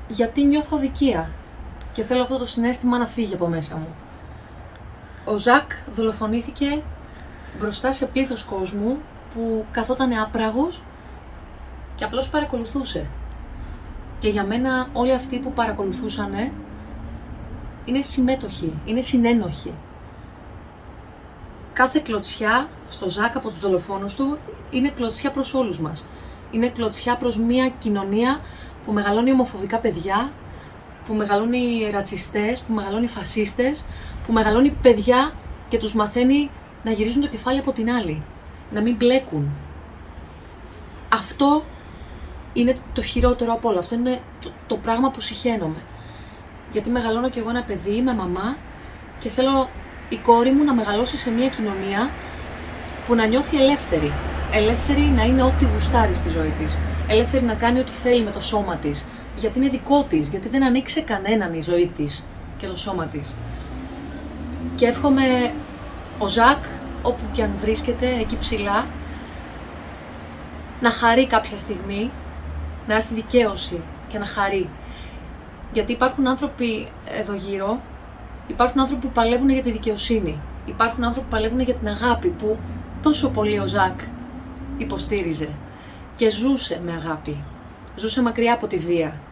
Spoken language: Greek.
γιατί νιώθω αδικία και θέλω αυτό το συναίσθημα να φύγει από μέσα μου. Ο Ζακ δολοφονήθηκε μπροστά σε πλήθος κόσμου που καθόταν άπραγος και απλώς παρακολουθούσε. Και για μένα όλοι αυτοί που παρακολουθούσανε είναι συμμέτοχοι, είναι συνένοχοι. Κάθε κλωτσιά στο Ζακ από τους δολοφόνους του είναι κλωτσιά προς όλους μας. Είναι κλωτσιά προς μια κοινωνία που μεγαλώνει ομοφοβικά παιδιά, που μεγαλώνει ρατσιστές, που μεγαλώνει φασίστες, που μεγαλώνει παιδιά και τους μαθαίνει να γυρίζουν το κεφάλι από την άλλη, να μην μπλέκουν. Αυτό είναι το χειρότερο από όλα, αυτό είναι το πράγμα που συχαίνομαι. Γιατί μεγαλώνω κι εγώ ένα παιδί, είμαι μαμά και θέλω η κόρη μου να μεγαλώσει σε μια κοινωνία που να νιώθει ελεύθερη. Ελεύθερη να είναι ό,τι γουστάρει στη ζωή της. Ελεύθερη να κάνει ό,τι θέλει με το σώμα της. Γιατί είναι δικό της, γιατί δεν ανοίξει κανέναν η ζωή της και το σώμα της. Και εύχομαι ο Ζακ, όπου και αν βρίσκεται, εκεί ψηλά, να χαρεί κάποια στιγμή, να έρθει δικαίωση και να χαρεί. Γιατί υπάρχουν άνθρωποι εδώ γύρω, υπάρχουν άνθρωποι που παλεύουν για τη δικαιοσύνη. Υπάρχουν άνθρωποι που παλεύουν για την αγάπη που τόσο πολύ ο Ζακ υποστήριζε και ζούσε με αγάπη. Ζούσε μακριά από τη βία.